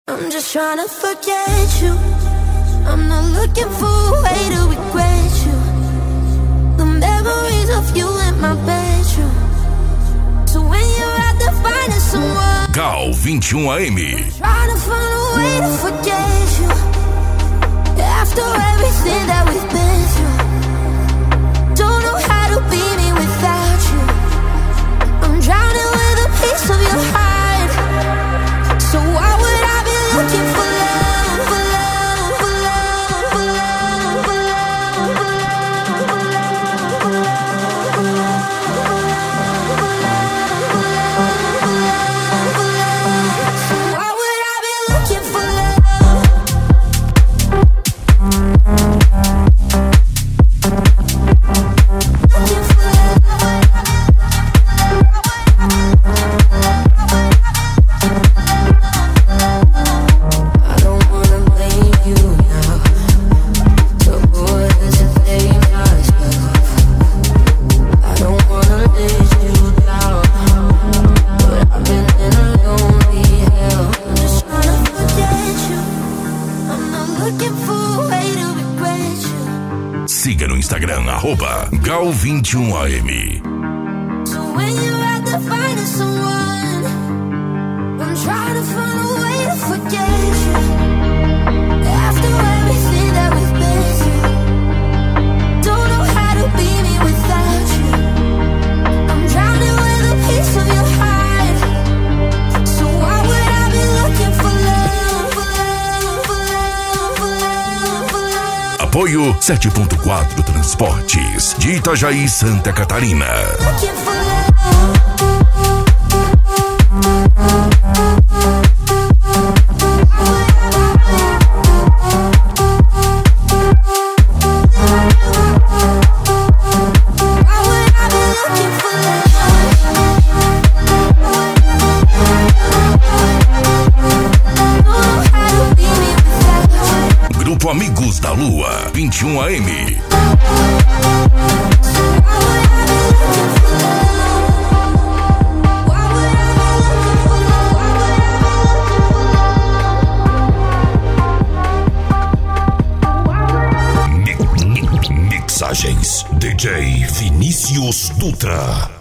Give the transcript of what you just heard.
I'm just trying to forget you. I'm not looking for a way to regret you. The memories of you in my bedroom. So when you're out there finding someone, Gal 21 AM. trying to find a way to forget you. After everything that we've been through, don't know how to be me without you. I'm drowning with a piece of your heart. So why would I be looking for love, for love, for love, for love, for love, for love, for love, for love. So why would I be looking for love? Looking for I don't wanna blame you now. So go ahead and blame yourself. I don't wanna let you down, but I've been in a lonely hell. I'm just trying to forget you. I'm not looking for a way to regret you. Siga no Instagram, @Gal21am. So when you're out there finding someone, I'm trying to find a way to forget you. After everything that we've been through, don't know how to be me without you. I'm drowning with a piece of your heart. So why would I be looking for love, for love, for love, for love, for love? Apoio 7.4 Transportes de Itajaí, Santa Catarina. Looking for love. Why would I be looking for love? Don't know how to be me without you. Grupo Amigos da Lua 21am. Mixagens DJ Vinícius Dutra.